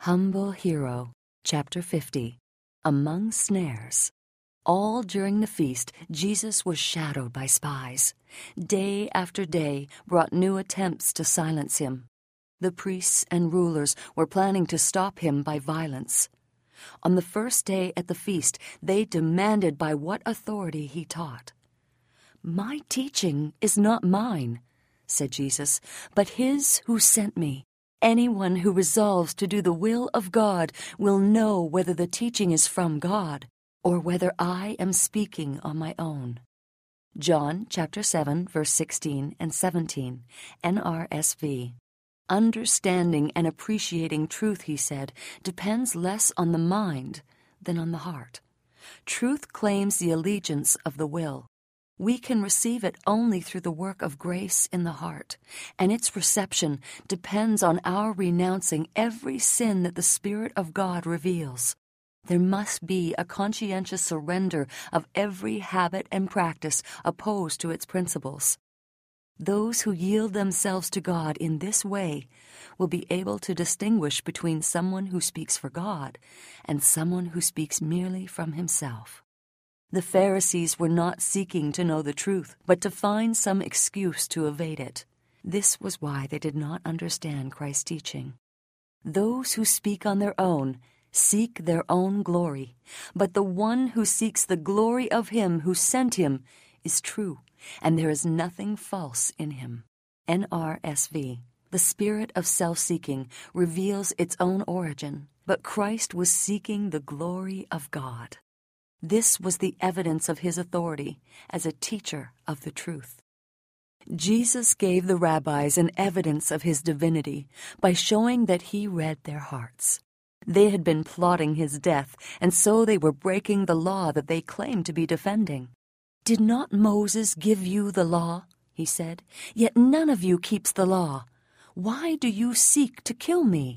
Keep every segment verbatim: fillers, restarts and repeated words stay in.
Humble Hero, Chapter fifty, Among Snares. All during the feast, Jesus was shadowed by spies. Day after day brought new attempts to silence him. The priests and rulers were planning to stop him by violence. On the first day at the feast, they demanded by what authority he taught. "My teaching is not mine," said Jesus, "but his who sent me. Anyone who resolves to do the will of God will know whether the teaching is from God or whether I am speaking on my own." John chapter seven, verse sixteen and seventeen, N R S V. Understanding and appreciating truth, he said, depends less on the mind than on the heart. Truth claims the allegiance of the will. We can receive it only through the work of grace in the heart, and its reception depends on our renouncing every sin that the Spirit of God reveals. There must be a conscientious surrender of every habit and practice opposed to its principles. Those who yield themselves to God in this way will be able to distinguish between someone who speaks for God and someone who speaks merely from himself. The Pharisees were not seeking to know the truth, but to find some excuse to evade it. This was why they did not understand Christ's teaching. Those who speak on their own seek their own glory, but the one who seeks the glory of him who sent him is true, and there is nothing false in him. N R S V. The spirit of self-seeking reveals its own origin, but Christ was seeking the glory of God. This was the evidence of his authority as a teacher of the truth. Jesus gave the rabbis an evidence of his divinity by showing that he read their hearts. They had been plotting his death, and so they were breaking the law that they claimed to be defending. "Did not Moses give you the law?" he said. "Yet none of you keeps the law. Why do you seek to kill me?"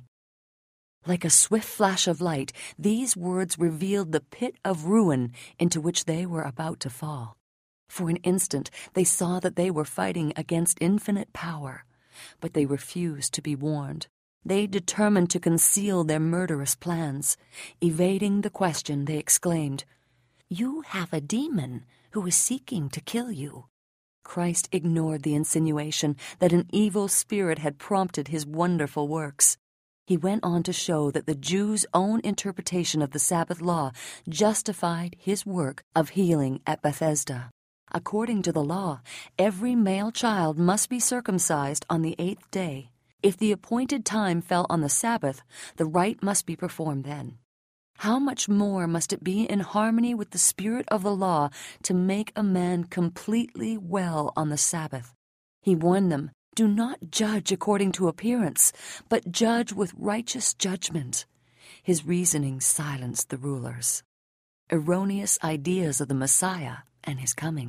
Like a swift flash of light, these words revealed the pit of ruin into which they were about to fall. For an instant, they saw that they were fighting against infinite power, but they refused to be warned. They determined to conceal their murderous plans. Evading the question, they exclaimed, "You have a demon who is seeking to kill you." Christ ignored the insinuation that an evil spirit had prompted his wonderful works. He went on to show that the Jews' own interpretation of the Sabbath law justified his work of healing at Bethesda. According to the law, every male child must be circumcised on the eighth day. If the appointed time fell on the Sabbath, the rite must be performed then. How much more must it be in harmony with the spirit of the law to make a man completely well on the Sabbath? He warned them, "Do not judge according to appearance, but judge with righteous judgment." His reasoning silenced the rulers. Erroneous ideas of the Messiah and his coming.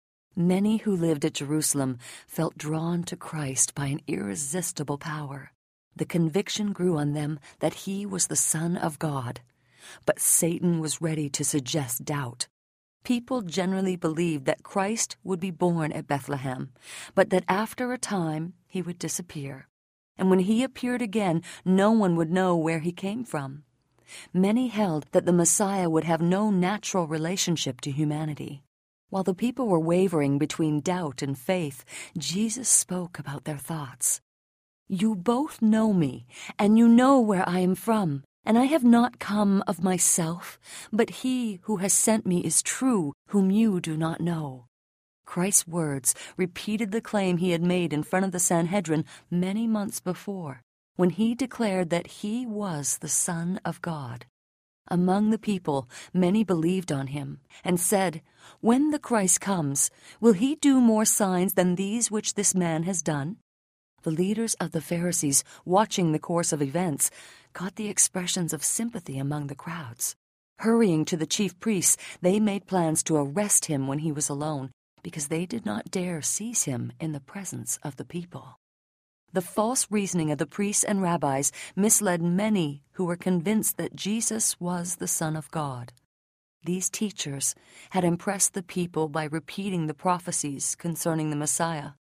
Many who lived at Jerusalem felt drawn to Christ by an irresistible power. The conviction grew on them that he was the Son of God. But Satan was ready to suggest doubt. People generally believed that Christ would be born at Bethlehem, but that after a time he would disappear. And when he appeared again, no one would know where he came from. Many held that the Messiah would have no natural relationship to humanity. While the people were wavering between doubt and faith, Jesus spoke about their thoughts. "You both know me, and you know where I am from. And I have not come of myself, but he who has sent me is true, whom you do not know." Christ's words repeated the claim he had made in front of the Sanhedrin many months before, when he declared that he was the Son of God. Among the people, many believed on him, and said, "When the Christ comes, will he do more signs than these which this man has done?" The leaders of the Pharisees, watching the course of events, caught the expressions of sympathy among the crowds. Hurrying to the chief priests, they made plans to arrest him when he was alone, because they did not dare seize him in the presence of the people. The false reasoning of the priests and rabbis misled many who were convinced that Jesus was the Son of God. These teachers had impressed the people by repeating the prophecies concerning the Messiah.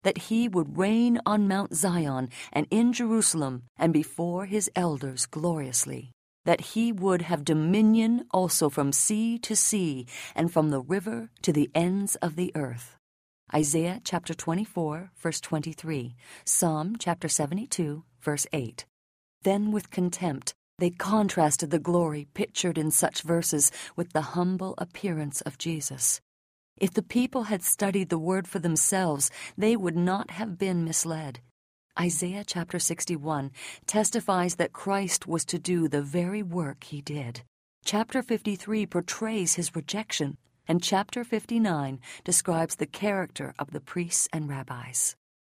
that he would reign on Mount Zion and in Jerusalem and before his elders gloriously, that he would have dominion also from sea to sea and from the river to the ends of the earth. Isaiah chapter twenty-four, verse twenty-three, Psalm chapter seventy-two, verse eight. Then with contempt they contrasted the glory pictured in such verses with the humble appearance of Jesus. If the people had studied the word for themselves, they would not have been misled. Isaiah chapter sixty-one testifies that Christ was to do the very work he did. Chapter fifty-three portrays his rejection, and chapter fifty-nine describes the character of the priests and rabbis.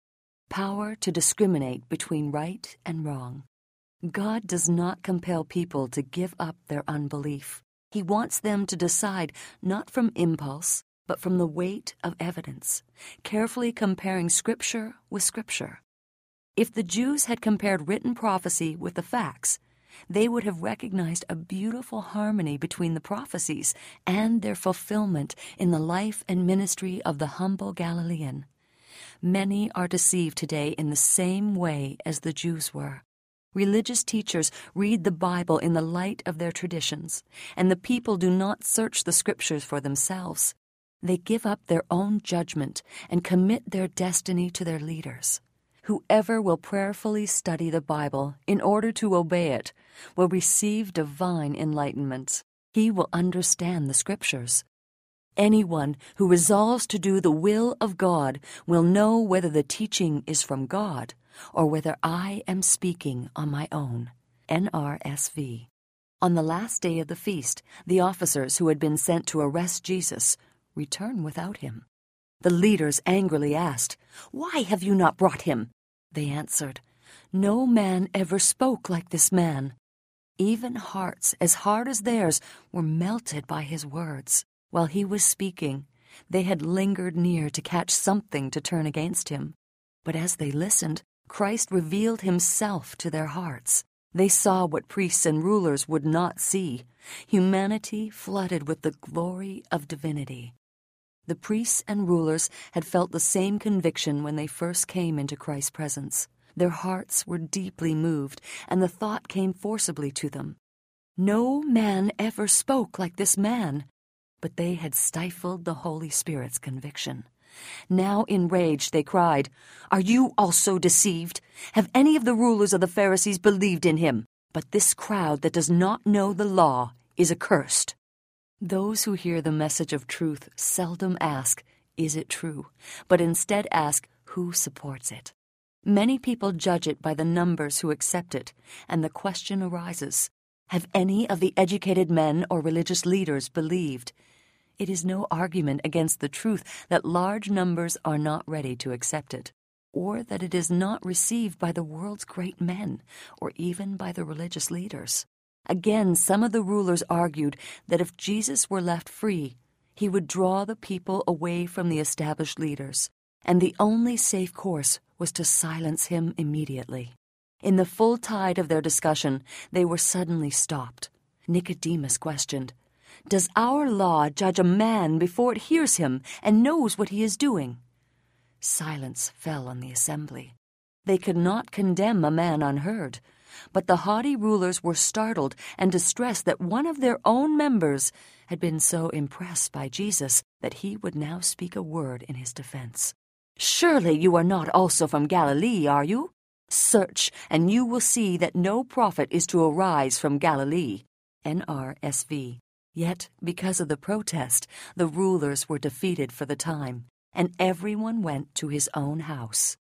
Power to discriminate between right and wrong. God does not compel people to give up their unbelief. He wants them to decide not from impulse, but from the weight of evidence, carefully comparing Scripture with Scripture. If the Jews had compared written prophecy with the facts, they would have recognized a beautiful harmony between the prophecies and their fulfillment in the life and ministry of the humble Galilean. Many are deceived today in the same way as the Jews were. Religious teachers read the Bible in the light of their traditions, and the people do not search the Scriptures for themselves. They give up their own judgment and commit their destiny to their leaders. Whoever will prayerfully study the Bible in order to obey it will receive divine enlightenment. He will understand the Scriptures. Anyone who resolves to do the will of God will know whether the teaching is from God or whether I am speaking on my own. N R S V. On the last day of the feast, the officers who had been sent to arrest Jesus returned without him. The leaders angrily asked, "Why have you not brought him?" They answered, "No man ever spoke like this man." Even hearts as hard as theirs were melted by his words. While he was speaking, they had lingered near to catch something to turn against him. But as they listened, Christ revealed himself to their hearts. They saw what priests and rulers would not see, humanity flooded with the glory of divinity. The priests and rulers had felt the same conviction when they first came into Christ's presence. Their hearts were deeply moved, and the thought came forcibly to them. No man ever spoke like this man. But they had stifled the Holy Spirit's conviction. Now enraged, they cried, "Are you also deceived? Have any of the rulers of the Pharisees believed in him? But this crowd that does not know the law is accursed." Those who hear the message of truth seldom ask, "Is it true?" but instead ask, "Who supports it?" Many people judge it by the numbers who accept it, and the question arises, have any of the educated men or religious leaders believed? It is no argument against the truth that large numbers are not ready to accept it, or that it is not received by the world's great men, or even by the religious leaders. Again, some of the rulers argued that if Jesus were left free, he would draw the people away from the established leaders, and the only safe course was to silence him immediately. In the full tide of their discussion, they were suddenly stopped. Nicodemus questioned, "Does our law judge a man before it hears him and knows what he is doing?" Silence fell on the assembly. They could not condemn a man unheard, but the haughty rulers were startled and distressed that one of their own members had been so impressed by Jesus that he would now speak a word in his defense. "Surely you are not also from Galilee, are you? Search, and you will see that no prophet is to arise from Galilee." N R S V. Yet, because of the protest, the rulers were defeated for the time, and everyone went to his own house.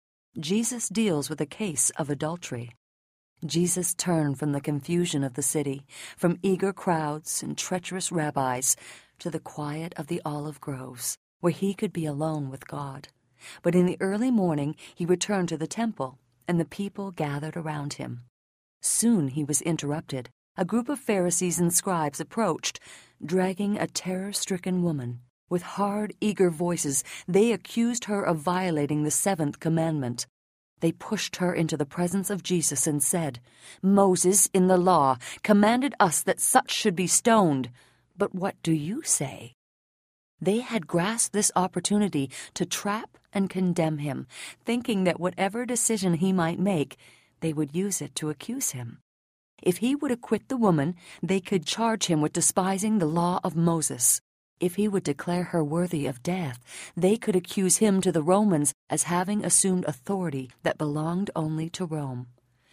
Jesus deals with a case of adultery. Jesus turned from the confusion of the city, from eager crowds and treacherous rabbis, to the quiet of the olive groves, where he could be alone with God. But in the early morning he returned to the temple, and the people gathered around him. Soon he was interrupted. A group of Pharisees and scribes approached, dragging a terror-stricken woman. With hard, eager voices, they accused her of violating the seventh commandment. They pushed her into the presence of Jesus and said, "Moses in the law commanded us that such should be stoned. But what do you say?" They had grasped this opportunity to trap and condemn him, thinking that whatever decision he might make, they would use it to accuse him. If he would acquit the woman, they could charge him with despising the law of Moses. If he would declare her worthy of death, they could accuse him to the Romans as having assumed authority that belonged only to Rome.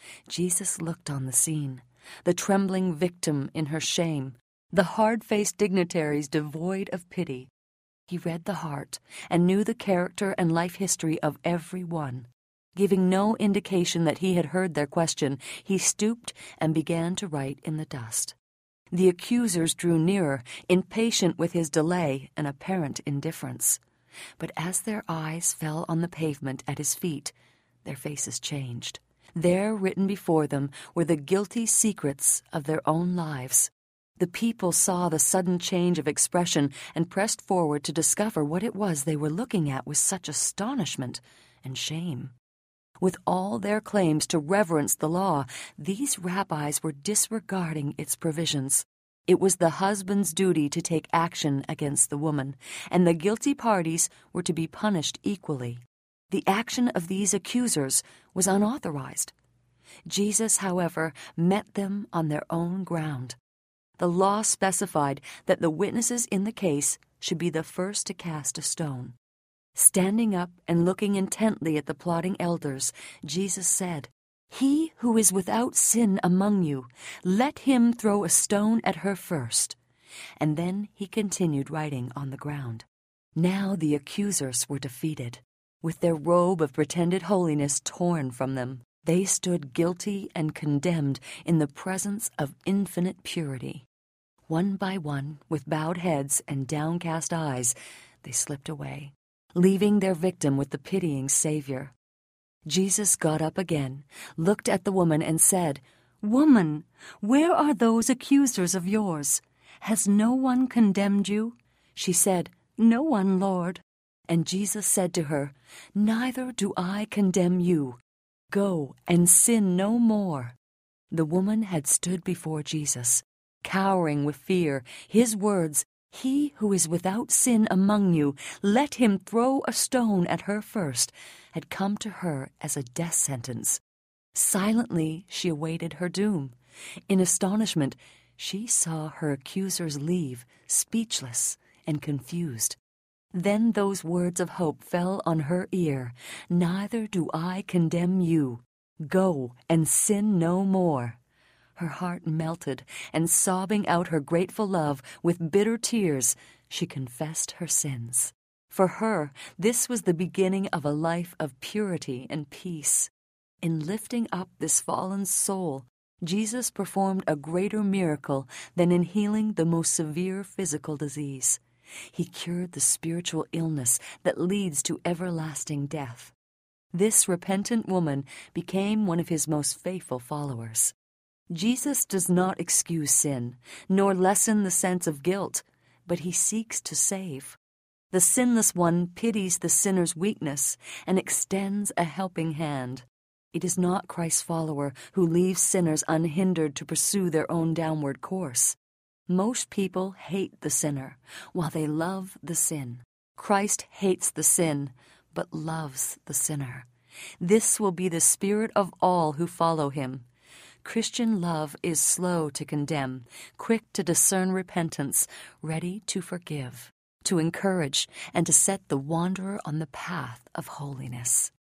Jesus looked on the scene, the trembling victim in her shame, the hard-faced dignitaries devoid of pity. He read the heart and knew the character and life history of every one. Giving no indication that he had heard their question, he stooped and began to write in the dust. The accusers drew nearer, impatient with his delay and apparent indifference. But as their eyes fell on the pavement at his feet, their faces changed. There, written before them, were the guilty secrets of their own lives. The people saw the sudden change of expression and pressed forward to discover what it was they were looking at with such astonishment and shame. With all their claims to reverence the law, these rabbis were disregarding its provisions. It was the husband's duty to take action against the woman, and the guilty parties were to be punished equally. The action of these accusers was unauthorized. Jesus, however, met them on their own ground. The law specified that the witnesses in the case should be the first to cast a stone. Standing up and looking intently at the plotting elders, Jesus said, "He who is without sin among you, let him throw a stone at her first." And then he continued writing on the ground. Now the accusers were defeated. With their robe of pretended holiness torn from them, they stood guilty and condemned in the presence of infinite purity. One by one, with bowed heads and downcast eyes, they slipped away, leaving their victim with the pitying Savior. Jesus got up again, looked at the woman, and said, "Woman, where are those accusers of yours? Has no one condemned you?" She said, "No one, Lord." And Jesus said to her, "Neither do I condemn you. Go and sin no more." The woman had stood before Jesus, cowering with fear. His words, "He who is without sin among you, let him throw a stone at her first," had come to her as a death sentence. Silently she awaited her doom. In astonishment, she saw her accusers leave, speechless and confused. Then those words of hope fell on her ear, "Neither do I condemn you. Go and sin no more." Her heart melted, and sobbing out her grateful love with bitter tears, she confessed her sins. For her, this was the beginning of a life of purity and peace. In lifting up this fallen soul, Jesus performed a greater miracle than in healing the most severe physical disease. He cured the spiritual illness that leads to everlasting death. This repentant woman became one of his most faithful followers. Jesus does not excuse sin, nor lessen the sense of guilt, but he seeks to save. The sinless one pities the sinner's weakness and extends a helping hand. It is not Christ's follower who leaves sinners unhindered to pursue their own downward course. Most people hate the sinner, while they love the sin. Christ hates the sin, but loves the sinner. This will be the spirit of all who follow him. Christian love is slow to condemn, quick to discern repentance, ready to forgive, to encourage, and to set the wanderer on the path of holiness.